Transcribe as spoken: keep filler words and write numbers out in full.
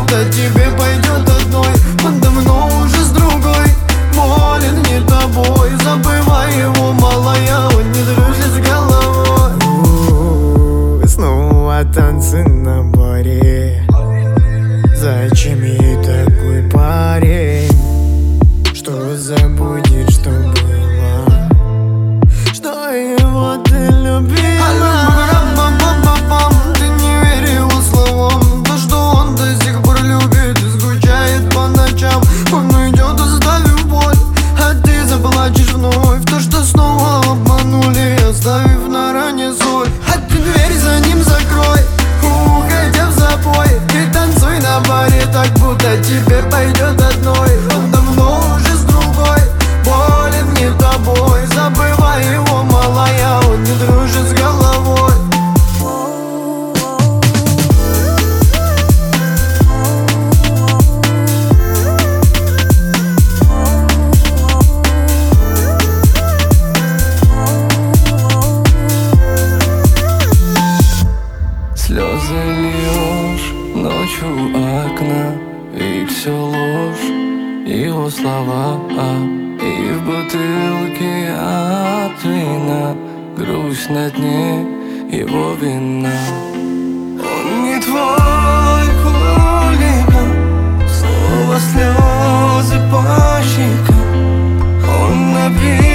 будто тебе пойдет одной. Он давно уже с другой, болен не тобой. Забывай его, малая, он не дружит с головой. У-у-у, снова танцы на баре. Зачем ей такой парень, что забудет, что было, что его ты любила? Ты не верь его словам, то, что он до сих пор любит и скучает по ночам. Он уйдет, оставив боль, а ты заплачешь вновь. То, что снова обманули, оставив на ране соль. А ты дверь за ним закрой, уходя в запой. Ты танцуй на баре так, будто тебе пойдет одной. Он давно уже с другой, болен не тобой. Забывай его, малая, он не дружит с головой. Слезы льешь ночью у окна, и все ложь, его слова, и в бутылке от вина грусть на дне, его вина. Он не твой хулиган, снова слезы по щекам. Он напил